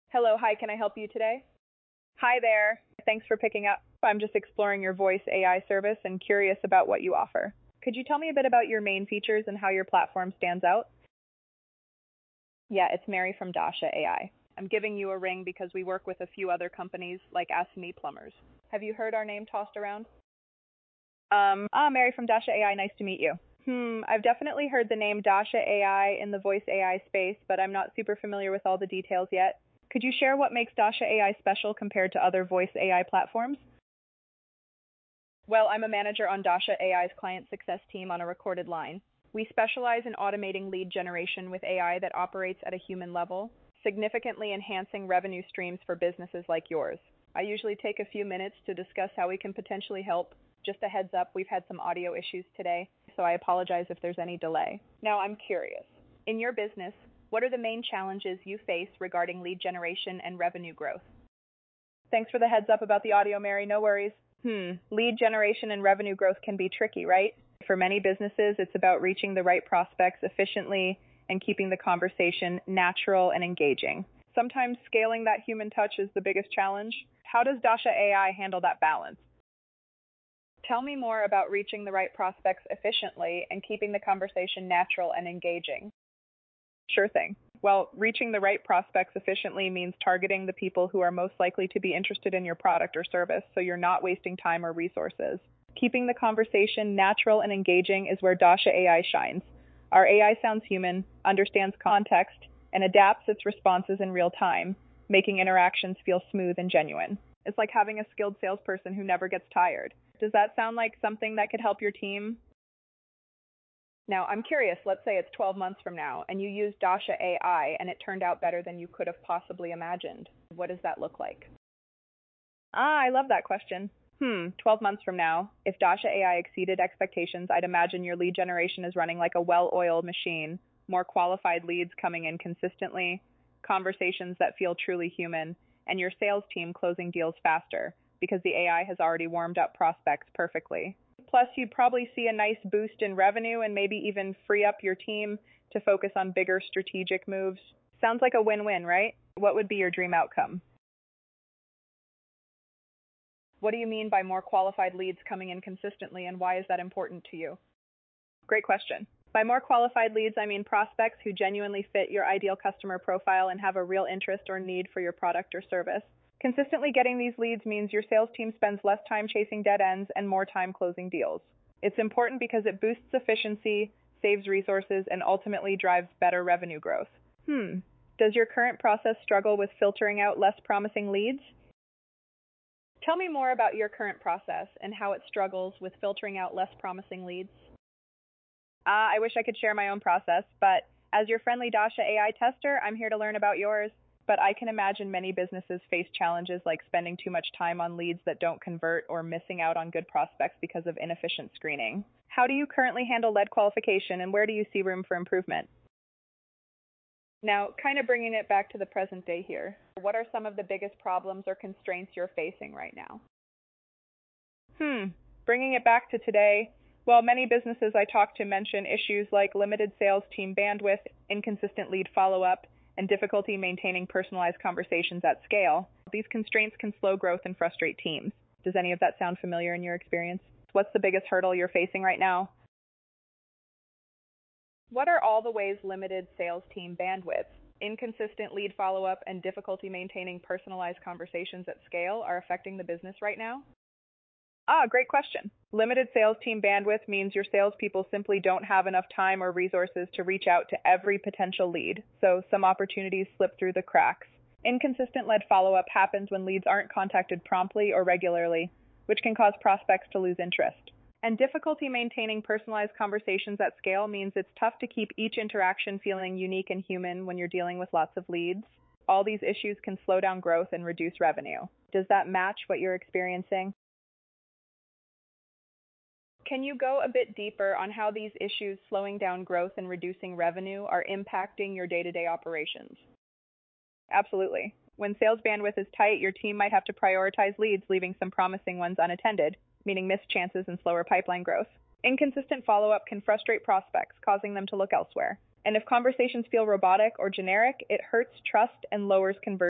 Hello, hi, can I help you today? Hi there. Thanks for picking up. I'm just exploring your voice AI service and curious about what you offer. Could you tell me a bit about your main features and how your platform stands out? Yeah, it's Mary from Dasha AI. I'm giving you a ring because we work with a few other companies like Ask Me Plumbers. Have you heard our name tossed around? Mary from Dasha AI, nice to meet you. I've definitely heard the name Dasha AI in the voice AI space, but I'm not super familiar with all the details yet. Could you share what makes Dasha AI special compared to other voice AI platforms? Well, I'm a manager on Dasha AI's client success team on a recorded line. We specialize in automating lead generation with AI that operates at a human level, significantly enhancing revenue streams for businesses like yours. I usually take a few minutes to discuss how we can potentially help. Just a heads up, we've had some audio issues today, so I apologize if there's any delay. Now, I'm curious. In your business, what are the main challenges you face regarding lead generation and revenue growth? Thanks for the heads up about the audio, Mary. No worries. Lead generation and revenue growth can be tricky, right? For many businesses, it's about reaching the right prospects efficiently and keeping the conversation natural and engaging. Sometimes scaling that human touch is the biggest challenge. How does Dasha AI handle that balance? Tell me more about reaching the right prospects efficiently and keeping the conversation natural and engaging. Sure thing. Well, reaching the right prospects efficiently means targeting the people who are most likely to be interested in your product or service, so you're not wasting time or resources. Keeping the conversation natural and engaging is where Dasha AI shines. Our AI sounds human, understands context, and adapts its responses in real time, making interactions feel smooth and genuine. It's like having a skilled salesperson who never gets tired. Does that sound like something that could help your team? Now, I'm curious, let's say it's 12 months from now, and you use Dasha AI, and it turned out better than you could have possibly imagined. What does that look like? I love that question. 12 months from now, if Dasha AI exceeded expectations, I'd imagine your lead generation is running like a well-oiled machine, more qualified leads coming in consistently, conversations that feel truly human, and your sales team closing deals faster, because the AI has already warmed up prospects perfectly. Plus, you'd probably see a nice boost in revenue and maybe even free up your team to focus on bigger strategic moves. Sounds like a win-win, right? What would be your dream outcome? What do you mean by more qualified leads coming in consistently, and why is that important to you? Great question. By more qualified leads, I mean prospects who genuinely fit your ideal customer profile and have a real interest or need for your product or service. Consistently getting these leads means your sales team spends less time chasing dead ends and more time closing deals. It's important because it boosts efficiency, saves resources, and ultimately drives better revenue growth. Does your current process struggle with filtering out less promising leads? Tell me more about your current process and how it struggles with filtering out less promising leads. I wish I could share my own process, but as your friendly Dasha AI tester, I'm here to learn about yours. But I can imagine many businesses face challenges like spending too much time on leads that don't convert or missing out on good prospects because of inefficient screening. How do you currently handle lead qualification, and where do you see room for improvement? Now, kind of bringing it back to the present day here, what are some of the biggest problems or constraints you're facing right now? Bringing it back to today, well, many businesses I talk to mention issues like limited sales team bandwidth, inconsistent lead follow-up, and difficulty maintaining personalized conversations at scale. These constraints can slow growth and frustrate teams. Does any of that sound familiar in your experience? What's the biggest hurdle you're facing right now? What are all the ways limited sales team bandwidth, inconsistent lead follow-up, and difficulty maintaining personalized conversations at scale are affecting the business right now? Great question. Limited sales team bandwidth means your salespeople simply don't have enough time or resources to reach out to every potential lead, so some opportunities slip through the cracks. Inconsistent lead follow-up happens when leads aren't contacted promptly or regularly, which can cause prospects to lose interest. And difficulty maintaining personalized conversations at scale means it's tough to keep each interaction feeling unique and human when you're dealing with lots of leads. All these issues can slow down growth and reduce revenue. Does that match what you're experiencing? Can you go a bit deeper on how these issues slowing down growth and reducing revenue are impacting your day-to-day operations? Absolutely. When sales bandwidth is tight, your team might have to prioritize leads, leaving some promising ones unattended, meaning missed chances and slower pipeline growth. Inconsistent follow-up can frustrate prospects, causing them to look elsewhere. And if conversations feel robotic or generic, it hurts trust and lowers conversion.